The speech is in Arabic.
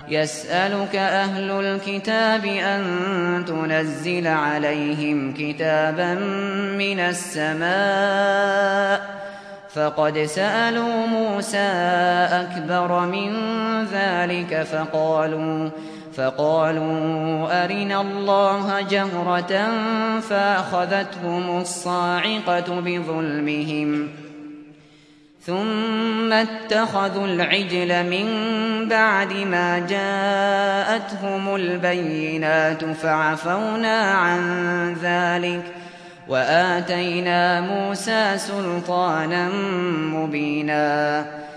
يسألك أهل الكتاب أن تنزل عليهم كتابا من السماء فقد سألوا موسى أكبر من ذلك فقالوا أرنا الله جهرة فأخذتهم الصاعقة بظلمهم ثم اتخذوا العجل من بعد ما جاءتهم البينات فعفونا عن ذلك وآتينا موسى سلطانا مبينا